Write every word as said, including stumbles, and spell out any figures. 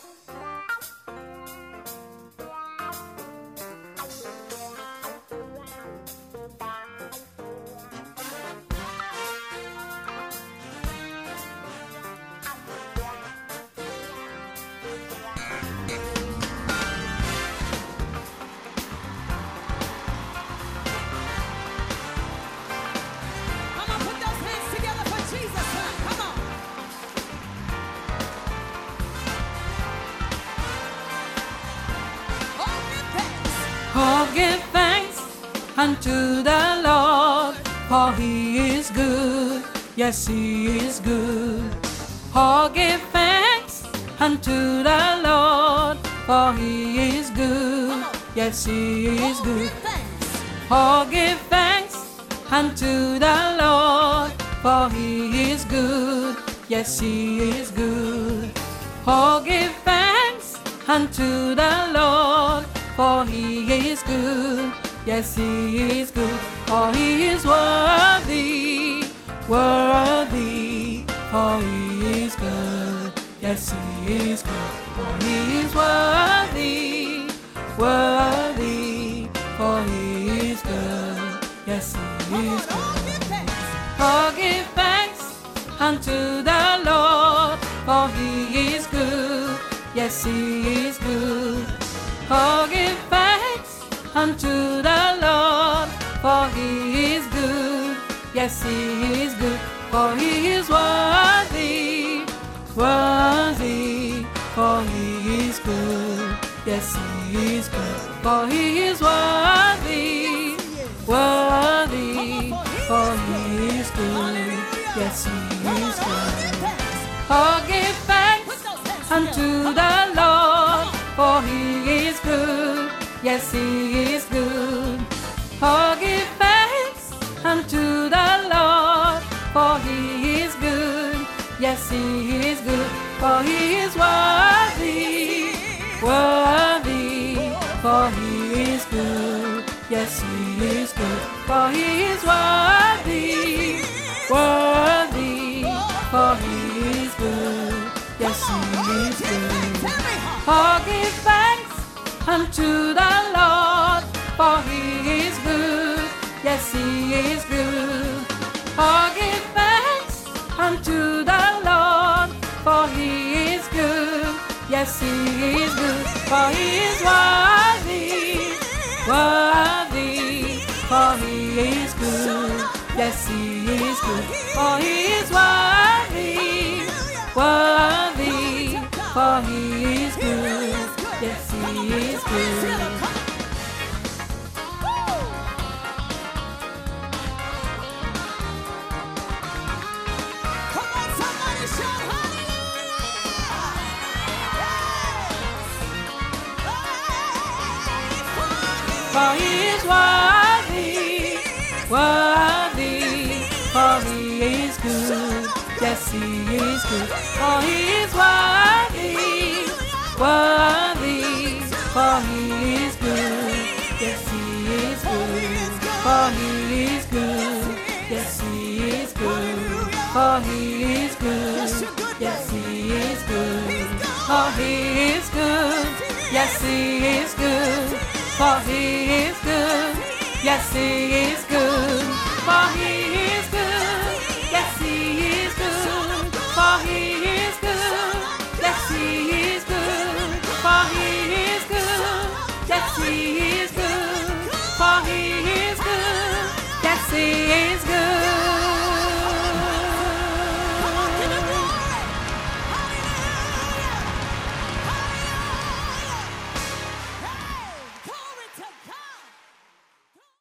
Oh, give thanks unto the Lord, for he is good, yes, he is good. Oh, give thanks unto the Lord, for he is good, yes, he is good. Oh, give thanks unto the Lord, for he is good, yes, he is good. Oh, give thanks unto the Lord, for he is good, yes, he is good. For he is worthy, worthy, for he is good, yes, he is good. For he is worthy, worthy, for he is good, yes, he is good. Oh, give thanks unto the Lord, for he is good, yes, he is good. Oh, give thanks unto the Lord, for he is good, yes, he is good. For he is worthy, worthy, for he is good, yes, he is good. For he is worthy, worthy, for he is good, yes, he is good. Oh, give thanks unto the Lord, for he is good, yes, he is good. Oh, give thanks unto the Lord, for he is good, yes, he is good. For he is worthy, worthy, for he is good, yes, he is good. For he is worthy, worthy, for he is good, yes, he is good. Oh, give thanks unto the Lord, for he is good, yes, he is good. Oh, give thanks unto the Lord, for he is good, yes, he is good. For he is worthy, worthy, for he is good, yes, he is good. For he is worthy, worthy, for he is good, yes, he is good. For he is worthy, worthy, for he is good, yes, he is good. For he is worthy, worthy, for he is good, yes, he is good. For he is good, yes, he is good. For he is good, yes, he is good. For he is good, yes, he is good. For he is good, yes, he is good. For he is good, yes, he is good. For he is good, yes, he is good. For he is good, yes, he is good. For he is good, yes, he is good.